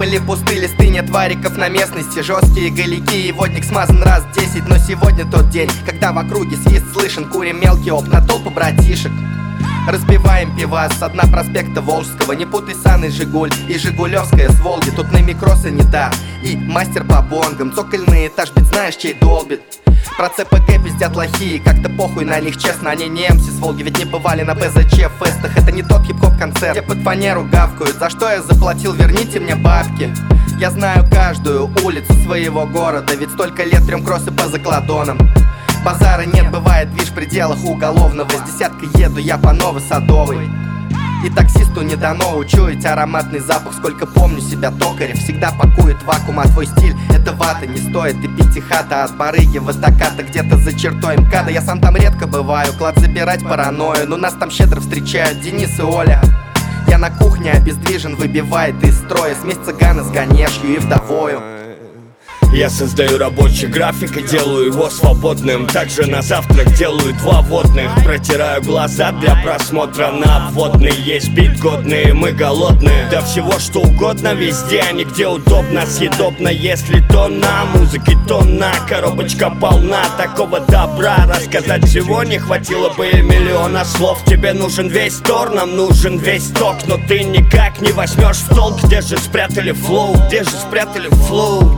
были пусты листы, нет вариков на местности. Жесткие голяки и водник смазан раз 10. Но сегодня тот день, когда в округе свист слышен. Курим мелкий оп на толпу братишек. Разбиваем пивас с дна проспекта Волжского. Не путай Сан и Жигуль, и Жигулевская с Волги. Тут на микросы не да, и мастер по бонгам. Цокольный этаж, ведь знаешь, чей долбит. Про ЦПГ пиздят лохи, как-то похуй на них, честно. Они не МС с Волги, ведь не бывали на БЗЧ фестах. Это не тот хип-хоп концерт, где под фанеру гавкают. За что я заплатил, верните мне бабки. Я знаю каждую улицу своего города, ведь столько лет трем кроссы по закладонам. Базара нет, бывает, вишь, в пределах уголовного. С десяткой еду я по Новосадовой. И таксисту не дано учуять ароматный запах. Сколько помню себя токарем, всегда пакует вакуум. А твой стиль — это вата, не стоит и пятихата. От барыги в эстаката где-то за чертой МКАДа. Я сам там редко бываю, клад забирать паранойю. Но нас там щедро встречают Денис и Оля. Я на кухне обездвижен, выбивает из строя. Смесь цыгана с ганешью и вдовою. Я создаю рабочий график и делаю его свободным. Также на завтрак делаю 2 водных. Протираю глаза для просмотра на обводный. Есть бит годные, мы голодные. Да всего что угодно везде, а нигде удобно. Съедобно, если тонна музыки, тонна. Коробочка полна такого добра. Рассказать всего не хватило бы и миллиона слов. Тебе нужен весь тор, нам нужен весь ток. Но ты никак не возьмешь в толк. Где же спрятали флоу, где же спрятали флоу?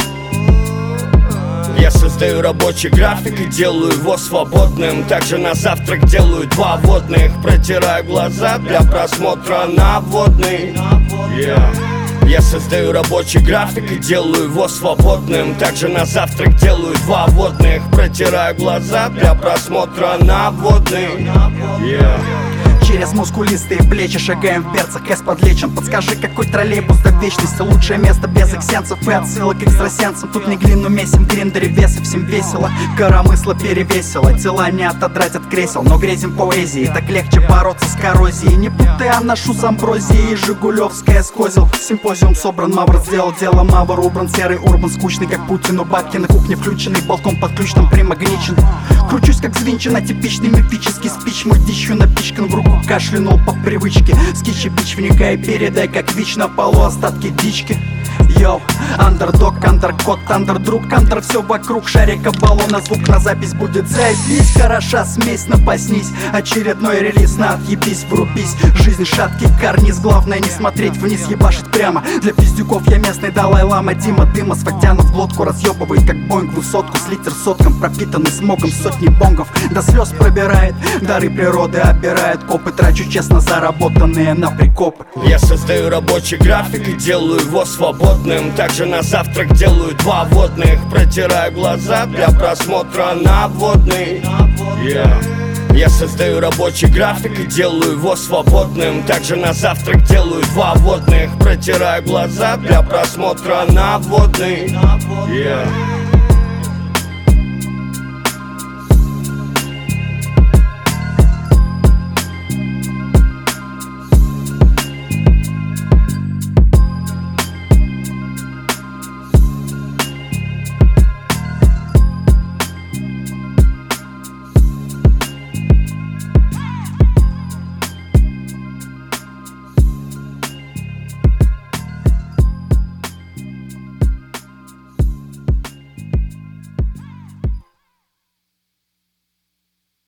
Я создаю рабочий график и делаю его свободным. Также на завтрак делаю 2 водных. Протираю глаза для просмотра на обводный. Я создаю рабочий график и делаю его свободным. Также на завтрак делаю 2 водных. Протираю глаза для просмотра на обводный. Через мускулистые плечи шагаем в берцах, С подлечен. Подскажи, какой троллейбус до вечности? Лучшее место без эксценсов и отсылок к экстрасенсам. Тут не глину месим, в гриндере весы, всем весело. Коромысло перевесило, тела не отодрать от кресел. Но грезим поэзии, так легче бороться с коррозией. Не путай Аннашу с Амброзией, Жигулевская с Козел. Симпозиум собран, Мавр сделал дело, Мавр убран. Серый урбан, скучный как Путин у бабки. На кухне включенный, балкон под ключ, там примагничен. Кручусь как звинчено, типичный мифический спич. Мой дичью напичкан, в руку кашлянул по привычке. Скичи бич, вникай, передай, как вич на полу остатки дички. Йоу, андердог, андеркот, андердруг, андер все вокруг шарика баллона. Звук на запись будет заебись, хороша смесь, напаснись. Очередной релиз, на отъебись, врубись. Жизнь шаткий карниз, главное не смотреть вниз, ебашить прямо. Для пиздюков я местный Далай-лама. Дима дыма с Фатяна в глотку разъебывает, как боинг высотку. С литр сотком, пропитанный смогом сотни бонгов. До слез пробирает, дары природы обирает. Копы трачу честно заработанные на прикопы. Я создаю рабочий график и делаю его свободным. Также на завтрак делаю 2 водных. Протираю глаза для просмотра на обводный. Я создаю рабочий график и делаю его свободным. Также на завтрак делаю 2 водных. Протираю глаза для просмотра на обводный.